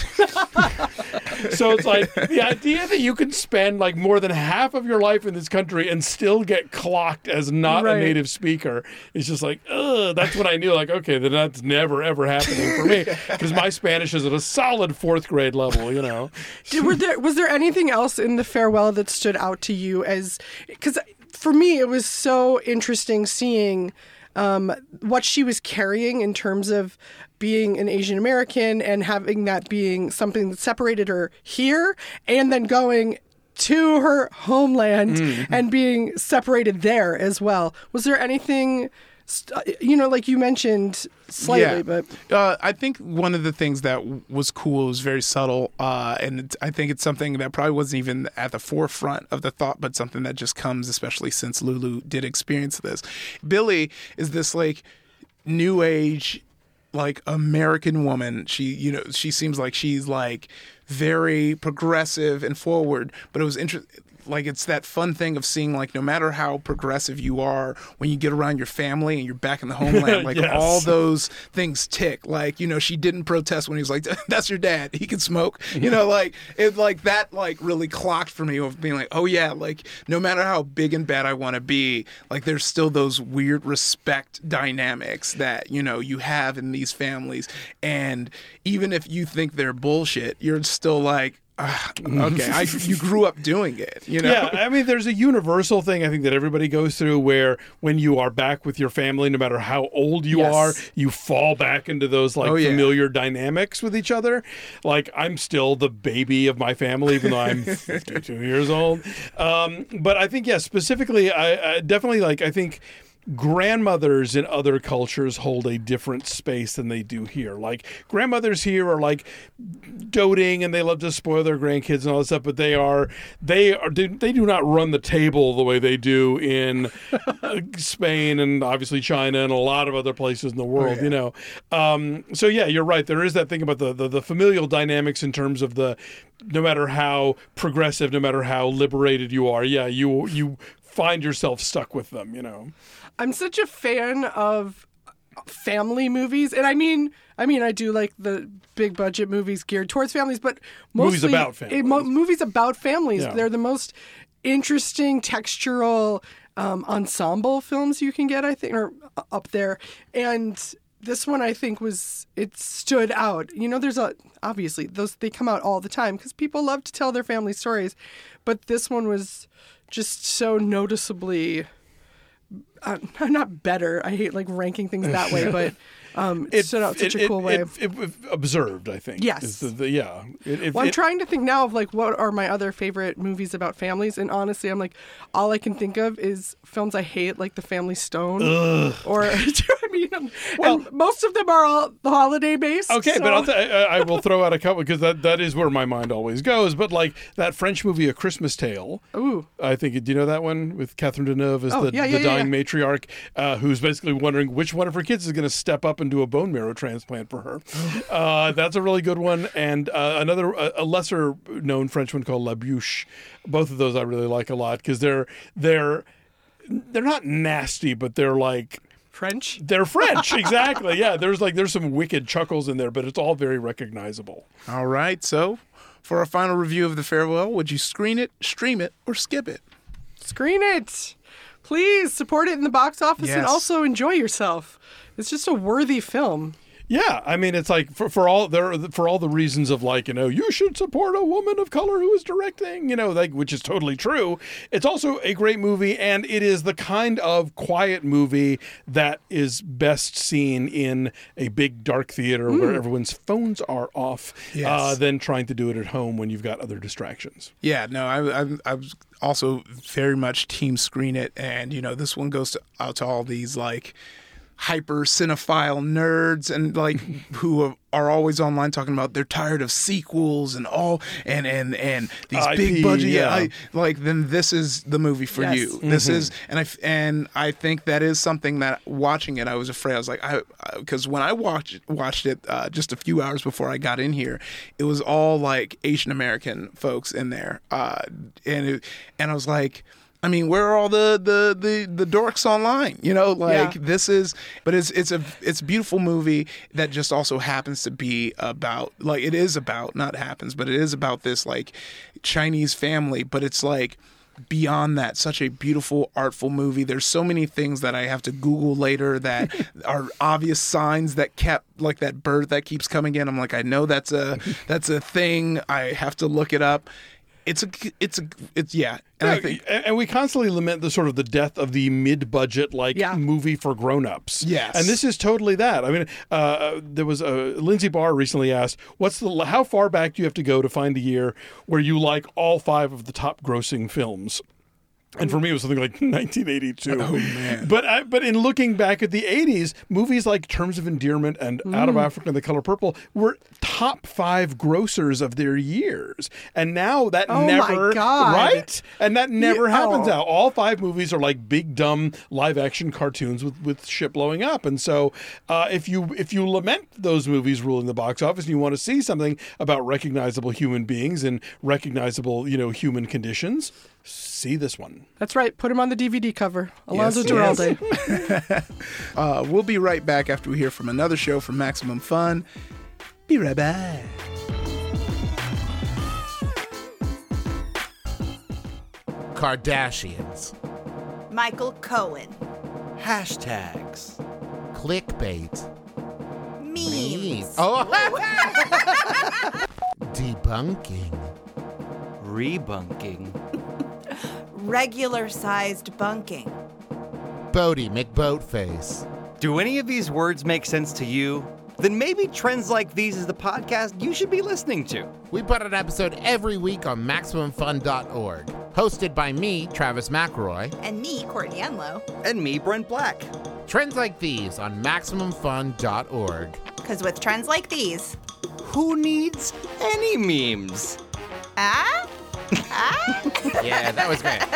So it's like the idea that you can spend like more than half of your life in this country and still get clocked as not Right. a native speaker is just like, ugh, that's when I knew like, okay, then that's never, ever happening for me because my Spanish is at a solid fourth grade level, you know? Did, were there was there anything else in The Farewell that stood out to you as because for me it was so interesting seeing um, what she was carrying in terms of being an Asian American and having that being something that separated her here and then going to her homeland and being separated there as well. Was there anything, st- you know, like you mentioned slightly, Yeah. but Uh, I think one of the things that w- was cool was very subtle, uh, and it's, I think it's something that probably wasn't even at the forefront of the thought, but something that just comes, especially since Lulu did experience this. Billy is this like new age, like American woman. She, you know, she seems like she's like very progressive and forward, but it was interesting. Like it's that fun thing of seeing like no matter how progressive you are, when you get around your family and you're back in the homeland, like Yes. all those things tick. Like, you know, she didn't protest when he was like, that's your dad, he can smoke. You know, like it like that like really clocked for me of being like, oh yeah, like no matter how big and bad I want to be, like there's still those weird respect dynamics that, you know, you have in these families. And even if you think they're bullshit, you're still like, ah, okay, I, you grew up doing it, you know? Yeah, I mean, there's a universal thing I think that everybody goes through where when you are back with your family, no matter how old you Yes. are, you fall back into those like Oh, yeah. familiar dynamics with each other. Like I'm still the baby of my family, even though I'm fifty-two years old. Um, but I think, yeah, specifically, I, I definitely like, I think grandmothers in other cultures hold a different space than they do here. Like grandmothers here are like doting and they love to spoil their grandkids and all that stuff, but they are they are they do not run the table the way they do in uh, Spain and obviously China and a lot of other places in the world. Oh, yeah. You know, um, so yeah, you're right. There is that thing about the, the the familial dynamics in terms of the no matter how progressive, no matter how liberated you are, yeah, you you find yourself stuck with them. You know. I'm such a fan of family movies, and I mean, I mean, I do like the big budget movies geared towards families, but Movies mostly about families. eh, mo- movies about families. Yeah. They're the most interesting textural um, ensemble films you can get, I think, or uh, up there. And this one, I think, was it stood out. You know, there's a obviously those they come out all the time because people love to tell their family stories, but this one was just so noticeably. Uh, not better. I hate like ranking things that way, but Um, it, stood out in such it, a cool it, way. It, it, it observed, I think. Yes. Is the, the, yeah. It, it, well, I'm it, trying to think now of like what are my other favorite movies about families, and honestly, I'm like, all I can think of is films I hate, like The Family Stone, Ugh. or do you know what I mean? Well, and most of them are all holiday based. Okay, so. but I'll t- I, I will throw out a couple because that, that is where my mind always goes. But like that French movie, A Christmas Tale. Ooh. I think, do you know that one with Catherine Deneuve as Oh, the, yeah, yeah, the yeah, dying yeah. matriarch uh, who's basically wondering which one of her kids is going to step up and do a bone marrow transplant for her. uh, that's a really good one. And uh, another, a, a lesser known French one called La Bûche. Both of those I really like a lot because they're, they're, they're not nasty, but they're like, French? They're French, exactly. Yeah, there's like there's some wicked chuckles in there, but it's all very recognizable. All right, so for our final review of The Farewell, would you screen it, stream it, or skip it? Screen it. Please support it in the box office Yes. and also enjoy yourself. It's just a worthy film. Yeah, I mean, it's like for, for all there for all the reasons of like, you know, you should support a woman of color who is directing, you know, like which is totally true. It's also a great movie, and it is the kind of quiet movie that is best seen in a big dark theater mm. where everyone's phones are off, yes. uh, than trying to do it at home when you've got other distractions. Yeah, no, I, I, I was also very much team screen it, and you know, this one goes to, out to all these like hyper cinephile nerds and like who are always online talking about they're tired of sequels and all and and and these I big P, budget yeah. I, like then this is the movie for Yes. you. Mm-hmm. This is and I and I think that is something that watching it I was afraid I was like I because when I watched watched it uh, just a few hours before I got in here, it was all like Asian American folks in there, uh, and it, and I was like. I mean, where are all the, the, the, the dorks online? You know, like Yeah. this is, but it's it's a it's a beautiful movie that just also happens to be about like it is about not happens, but it is about this like Chinese family, but it's like beyond that, such a beautiful, artful movie. There's so many things that I have to Google later that are obvious signs that kept like that bird that keeps coming in. I'm like, I know that's a that's a thing. I have to look it up. It's a, it's a, it's yeah. And Yeah, I think, and we constantly lament the sort of the death of the mid-budget like Yeah. movie for grown-ups. Yes. and this is totally that. I mean, uh, there was a Lindsay Barr recently asked, "What's the how far back do you have to go to find a year where you like all five of the top-grossing films?" And for me, it was something like nineteen eighty-two. Oh, man. But I, but in looking back at the eighties, movies like Terms of Endearment and Out of Africa and The Color Purple were top five grossers of their years. And now that Oh, my never, God. right? And that never Yeah. happens Oh. now. All five movies are like big, dumb live action cartoons with, with shit blowing up. And so uh, if you if you lament those movies ruling the box office and you want to see something about recognizable human beings and recognizable, you know, human conditions, see this one. That's right. Put him on the D V D cover. Alonzo Yes, Duralde. uh, we'll be right back after we hear from another show from Maximum Fun. Be right back. Kardashians. Michael Cohen. Hashtags. Clickbait. Memes. Oh. Debunking. Rebunking. Regular sized bunking. Bodie McBoatface. Do any of these words make sense to you? Then maybe Trends Like These is the podcast you should be listening to. We put an episode every week on Maximum Fun dot org. Hosted by me, Travis McElroy. And me, Courtney Enlow. And me, Brent Black. Trends Like These on Maximum Fun dot org. Because with trends like these, Who needs any memes? ah? Ah? Yeah, that was great.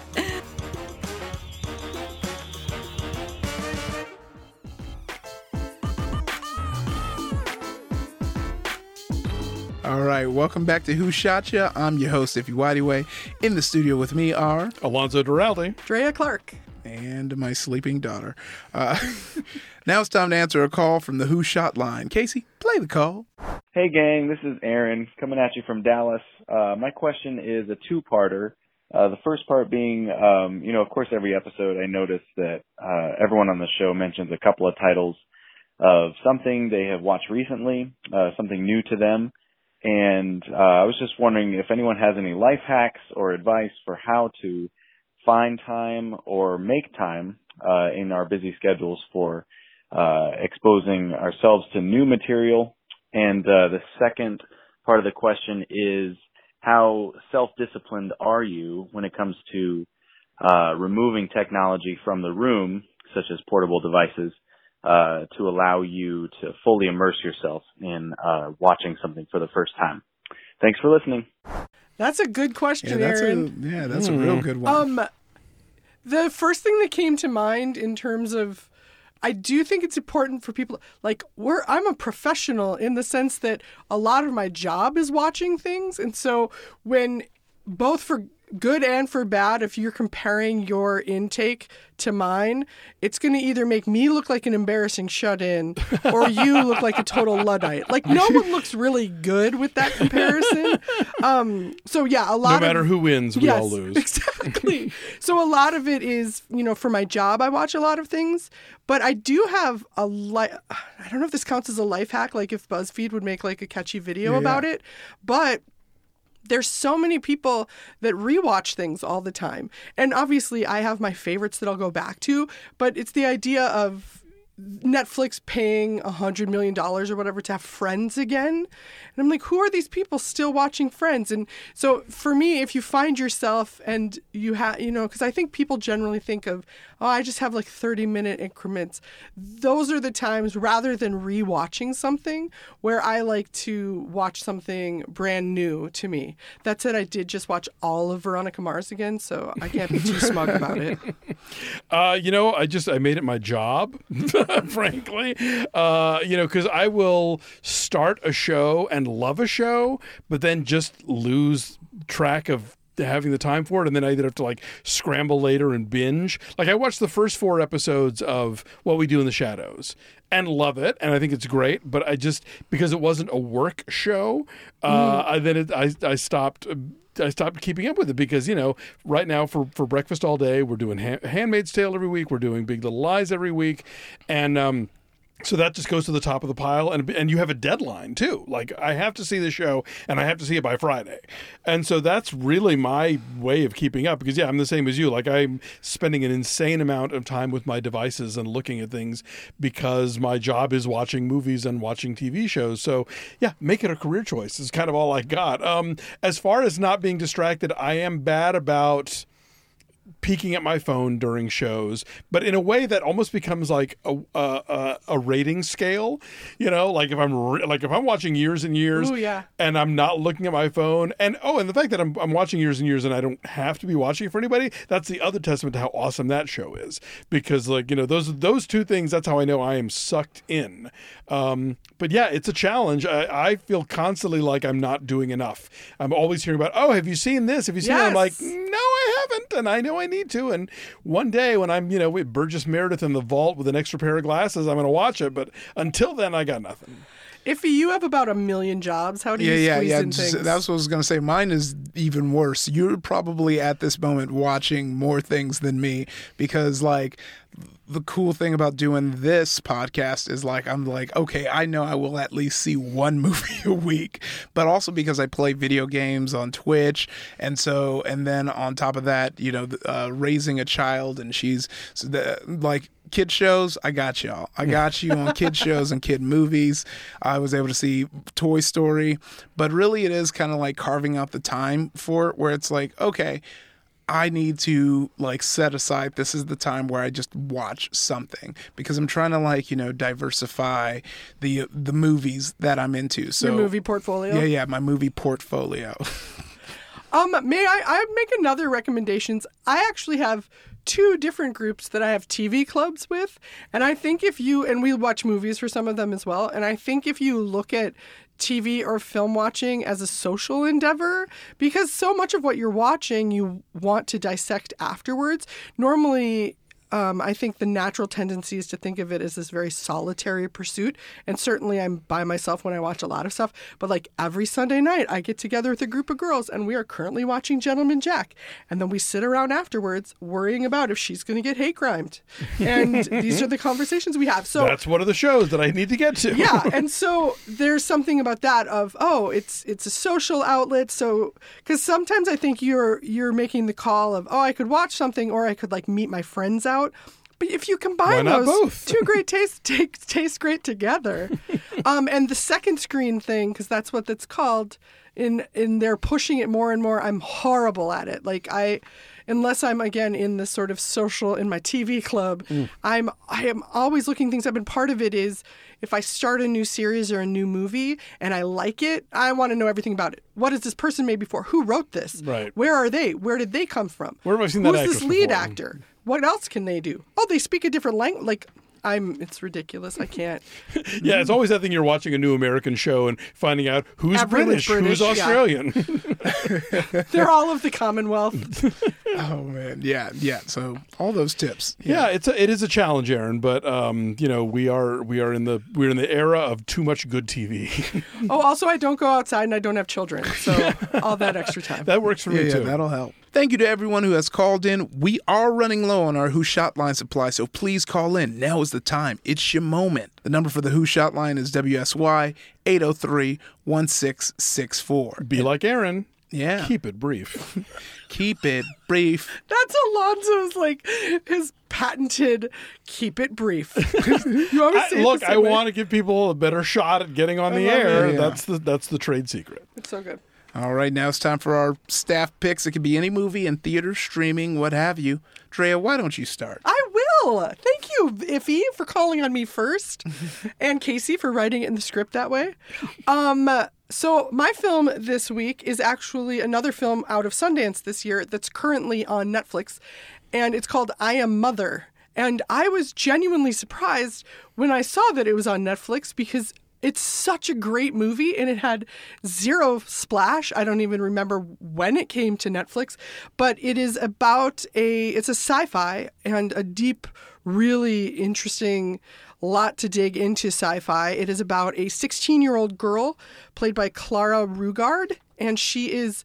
All right, welcome back to Who Shot Ya? I'm your host, Iffy Whitey. In the studio with me are Alonzo Duralde. Drea Clark. and my sleeping daughter. Uh, now it's time to answer a call from the Who Shot line. Casey, play the call. Hey gang, this is Aaron coming at you from Dallas. Uh, my question is a two-parter. Uh, the first part being, um, you know, of course, every episode I notice that uh, everyone on the show mentions a couple of titles of something they have watched recently, uh, something new to them. And uh, I was just wondering if anyone has any life hacks or advice for how to find time or make time uh, in our busy schedules for uh, exposing ourselves to new material. And uh, the second part of the question is, how self-disciplined are you when it comes to uh, removing technology from the room, such as portable devices, uh, to allow you to fully immerse yourself in uh, watching something for the first time? Thanks for listening. That's a good question, yeah, that's Aaron. A, yeah, that's mm. a real good one. Um, the first thing that came to mind in terms of, I do think it's important for people, like, we're, I'm a professional in the sense that a lot of my job is watching things. And so when, both for good and for bad, if you're comparing your intake to mine, it's going to either make me look like an embarrassing shut-in or you look like a total Luddite. Like, no one looks really good with that comparison. Um, so, yeah, a lot of... No matter who wins, we yes, all lose. Exactly. So a lot of it is, you know, for my job, I watch a lot of things, but I do have a li- I don't know if this counts as a life hack, like if BuzzFeed would make like a catchy video yeah, about yeah. it, but there's so many people that rewatch things all the time. And obviously I have my favorites that I'll go back to, but it's the idea of Netflix paying a hundred million dollars or whatever to have Friends again. And I'm like, who are these people still watching Friends? And so for me, if you find yourself and you have, you know, because I think people generally think of, oh, I just have like thirty minute increments. Those are the times, rather than rewatching something, where I like to watch something brand new to me. That said, I did just watch all of Veronica Mars again, so I can't be too smug about it. Uh, you know, I just, I made it my job. Frankly, uh, you know, because I will start a show and love a show, but then just lose track of having the time for it, and then I either have to like scramble later and binge. Like, I watched the first four episodes of What We Do in the Shadows and love it, and I think it's great, but I just, because it wasn't a work show, uh, mm. I, then it, I, I stopped I stopped keeping up with it because, you know, right now for, for breakfast all day, we're doing ha- Handmaid's Tale every week. We're doing Big Little Lies every week. And, um, so that just goes to the top of the pile, and and you have a deadline too. Like, I have to see the show, and I have to see it by Friday, and so that's really my way of keeping up. Because yeah, I'm the same as you. Like, I'm spending an insane amount of time with my devices and looking at things because my job is watching movies and watching T V shows. So yeah, make it a career choice is kind of all I got. Um, as far as not being distracted, I am bad about peeking at my phone during shows, but in a way that almost becomes like a a, a rating scale. You know, like if I'm re- like if I'm watching Years and Years, Ooh, yeah. and I'm not looking at my phone, and oh, and the fact that I'm I'm watching Years and Years and I don't have to be watching it for anybody, that's the other testament to how awesome that show is. Because, like, you know, those those two things, that's how I know I am sucked in. Um, but yeah, it's a challenge. I, I feel constantly like I'm not doing enough. I'm always hearing about, oh, have you seen this? Have you seen yes. that? I'm like, no, I haven't, and I know I need to. And one day when I'm, you know, with Burgess Meredith in the vault with an extra pair of glasses, I'm going to watch it. But until then, I got nothing. Iffy, you have about a million jobs. How do you yeah, squeeze yeah, in yeah. things? That's what I was going to say. Mine is even worse. You're probably at this moment watching more things than me because, like, the cool thing about doing this podcast is, like, I'm like, okay, I know I will at least see one movie a week, but also because I play video games on Twitch. And so, and then on top of that, you know, uh, raising a child, and she's so the, like, kid shows, I got y'all. I got you on kid shows and kid movies. I was able to see Toy Story, but really it is kind of like carving out the time for it, where it's like, okay, I need to, like, set aside, this is the time where I just watch something, because I'm trying to, like, you know, diversify the the movies that I'm into. So your movie portfolio? Yeah, yeah, my movie portfolio. um, may I, I make another recommendations? I actually have two different groups that I have T V clubs with, and I think if you, and we watch movies for some of them as well, and I think if you look at T V or film watching as a social endeavor, because so much of what you're watching you want to dissect afterwards. Normally, um, I think the natural tendency is to think of it as this very solitary pursuit. And certainly I'm by myself when I watch a lot of stuff. But like every Sunday night, I get together with a group of girls and we are currently watching Gentleman Jack. And then we sit around afterwards worrying about if she's going to get hate crimed. And these are the conversations we have. So that's one of the shows that I need to get to. Yeah. And so there's something about that of, oh, it's it's a social outlet. So because sometimes I think you're you're making the call of, oh, I could watch something or I could like meet my friends out. But if you Why combine not those both? two great tastes, take, taste great together. um, and the second screen thing, because that's what it's called, in in they're pushing it more and more. I'm horrible at it. Like I, unless I'm again in this sort of social in my T V club, Mm. I'm I am always looking things up. And part of it is if I start a new series or a new movie and I like it, I want to know everything about it. What has this person made before? Who wrote this? Right. Where are they? Where did they come from? Where have I seen that Who's this actress lead before? actor? What else can they do? Oh, they speak a different language. Like, I'm. It's ridiculous. I can't. Yeah, it's always that thing. You're watching a new American show and finding out who's Everyone's British, British, who's yeah. Australian. They're all of the Commonwealth. Oh man, yeah, yeah. So all those tips. Yeah, it's a, it is a challenge, Aaron. But um, you know, we are we are in the we're in the era of too much good T V. Oh, also, I don't go outside and I don't have children, so all that extra time. That works for Yeah, me yeah, too. that'll help. Thank you to everyone who has called in. We are running low on our Who Shot line supply, so please call in. Now is the time. It's your moment. The number for the Who Shot line is W S Y eight oh three, one six six four. Be like Aaron. Yeah. Keep it brief. Keep it brief. That's Alonzo's, like, his patented keep it brief. You always I, say it look, the I same way. want to give people a better shot at getting on I the love air. it. Yeah. That's the that's the trade secret. It's so good. All right, now it's time for our staff picks. It could be any movie in theater, streaming, what have you. Drea, why don't you start? I will. Thank you, Iffy, for calling on me first, and Casey for writing it in the script that way. Um, so my film this week is actually another film out of Sundance this year that's currently on Netflix, and it's called I Am Mother. And I was genuinely surprised when I saw that it was on Netflix because it's such a great movie and it had zero splash. I don't even remember when it came to Netflix, but it is about a, it's a sci-fi and a deep, really interesting lot to dig into sci-fi. It is about a sixteen-year-old girl played by Clara Rugard, and she is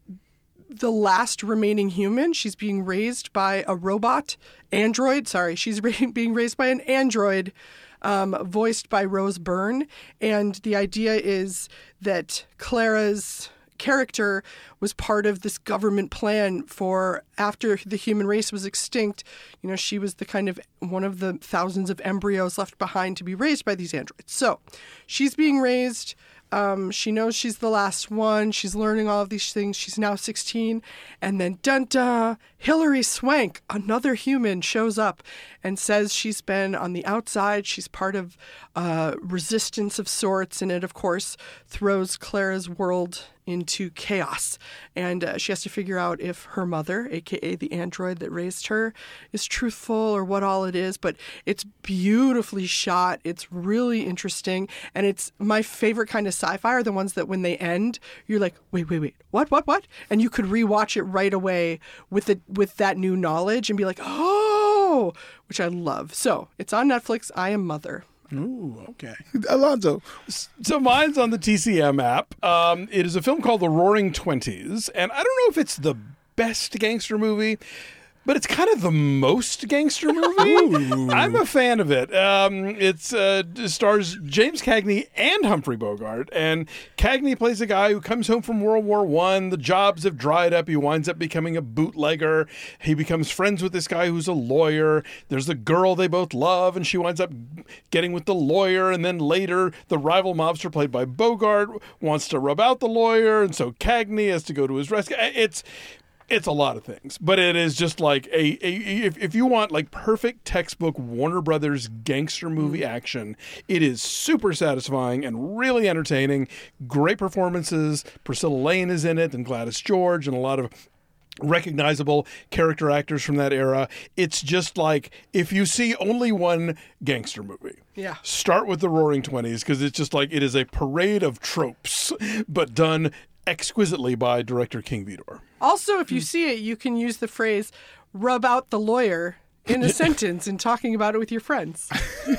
the last remaining human. She's being raised by a robot android. Sorry, she's ra- being raised by an android um, voiced by Rose Byrne. And the idea is that Clara's character was part of this government plan for after the human race was extinct. You know, she was the kind of one of the thousands of embryos left behind to be raised by these androids. So she's being raised. Um, she knows she's the last one. She's learning all of these things. She's now sixteen. And then, dun-dun, Hilary Swank, another human, shows up and says she's been on the outside. She's part of uh, resistance of sorts. And it, of course, throws Clara's world into chaos. And uh, she has to figure out if her mother, a k a the android that raised her, is truthful or what all it is. But it's beautifully shot. It's really interesting. And it's my favorite kind of sci-fi are the ones that when they end, you're like, wait, wait, wait, what, what, what? And you could rewatch it right away with the, with that new knowledge and be like, oh, which I love. So it's on Netflix. I Am Mother. Ooh, okay. Alonzo. So mine's on the T C M app. Um, it is a film called The Roaring Twenties, and I don't know if it's the best gangster movie, but it's kind of the most gangster movie. I'm a fan of it. Um, it's uh, it stars James Cagney and Humphrey Bogart, and Cagney plays a guy who comes home from World War One. The jobs have dried up. He winds up becoming a bootlegger. He becomes friends with this guy who's a lawyer. There's a girl they both love, and she winds up getting with the lawyer. And then later, the rival mobster played by Bogart wants to rub out the lawyer, and so Cagney has to go to his rescue. It's It's a lot of things, but it is just like a, a if, if you want like perfect textbook Warner Brothers gangster movie action, it is super satisfying and really entertaining. Great performances. Priscilla Lane is in it, and Gladys George, and a lot of recognizable character actors from that era. It's just like if you see only one gangster movie, Yeah. start with The Roaring Twenties, because it's just like it is a parade of tropes, but done exquisitely by director King Vidor. Also, if you see it, you can use the phrase rub out the lawyer in a sentence in talking about it with your friends.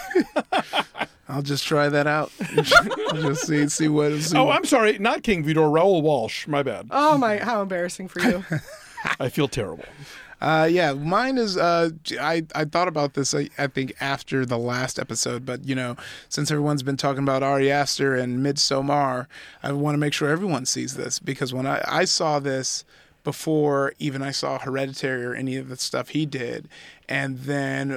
I'll just try that out. I'll just see see what. See Oh, what- I'm sorry, not King Vidor, Raoul Walsh. My bad. Oh my, how embarrassing for you. I feel terrible. Uh, yeah, mine is. Uh, I I thought about this. I, I think after the last episode, but you know, since everyone's been talking about Ari Aster and Midsommar, I want to make sure everyone sees this, because when I, I saw this before even I saw Hereditary or any of the stuff he did, and then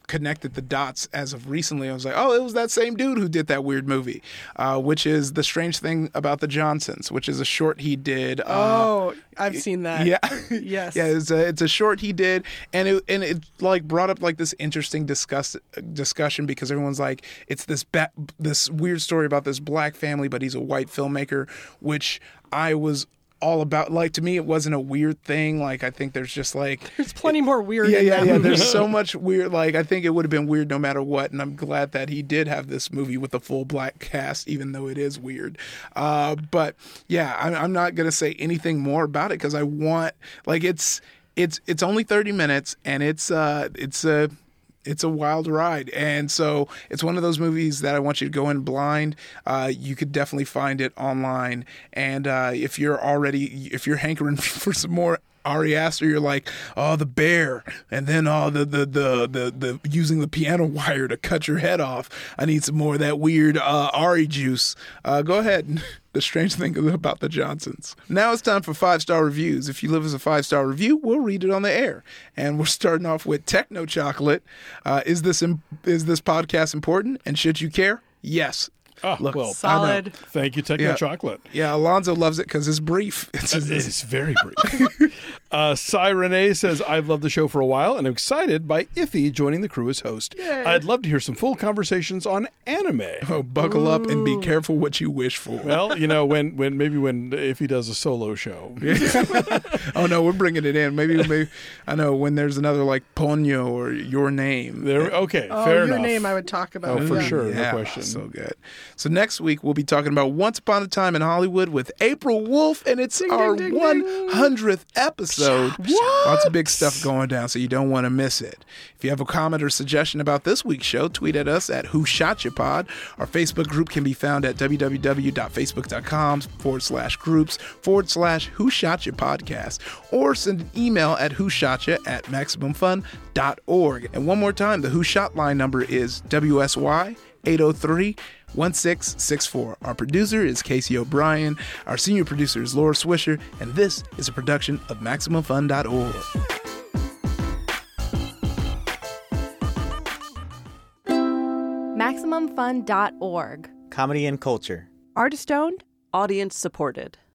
connected the dots as of recently. I was like, oh, it was that same dude who did that weird movie, uh, which is The Strange Thing About the Johnsons, which is a short he did. Uh, oh, I've seen that. Yeah. Yes. Yeah, it's a, it's a short he did, and it and it like brought up like this interesting discuss discussion because everyone's like, it's this ba- this weird story about this black family, but he's a white filmmaker, which I was all about. Like, to me, it wasn't a weird thing. Like, I think there's just like there's plenty more weird. Yeah, in yeah, that yeah. movie. There's so much weird. Like, I think it would have been weird no matter what, and I'm glad that he did have this movie with a full black cast, even though it is weird. Uh, but yeah, I'm, I'm not gonna say anything more about it because I want like it's it's it's only thirty minutes, and it's uh it's a It's a wild ride. And so it's one of those movies that I want you to go in blind. Uh, you could definitely find it online. And uh, if you're already, if you're hankering for some more Ari Aster, you're like, oh, the bear, and then oh, the, the the the the using the piano wire to cut your head off. I need some more of that weird uh, Ari juice. Uh, go ahead. The Strange Thing About the Johnsons. Now it's time for five-star reviews. If you leave us a five-star review, we'll read it on the air. And we're starting off with Techno Chocolate. Uh, is this im- is this podcast important? And should you care? Yes. Oh, Look, well, solid. Thank you, Techno Yeah. Chocolate. Yeah, Alonzo loves it because it's brief. It's, It is very brief. uh, Cy Renee says, I've loved the show for a while and I'm excited by Iffy joining the crew as host. Yay. I'd love to hear some full conversations on anime. Oh, buckle up and be careful what you wish for. Well, you know, when, when maybe when Iffy does a solo show. Oh, no, we're bringing it in. Maybe, maybe I know when there's another like Ponyo or Your Name. There, okay, Oh, fair your enough. name I would talk about. Oh, for Yeah. sure, Yeah, no question. so good. So next week we'll be talking about Once Upon a Time in Hollywood with April Wolf, and it's Ding, our ding, ding, one ding. hundredth episode. Lots of big stuff going down, so you don't want to miss it. If you have a comment or suggestion about this week's show, tweet at us at Who Shot Ya Pod. Our Facebook group can be found at www.facebook.com forward slash groups forward slash Who Shot Ya Podcast, or send an email at Who Shot Ya at maximum fun dot org. And one more time, the Who Shot line number is W S Y eight oh three, one six six four. Our producer is Casey O'Brien. Our senior producer is Laura Swisher. And this is a production of maximum fun dot org. maximum fun dot org. Comedy and culture. Artist owned. Audience supported.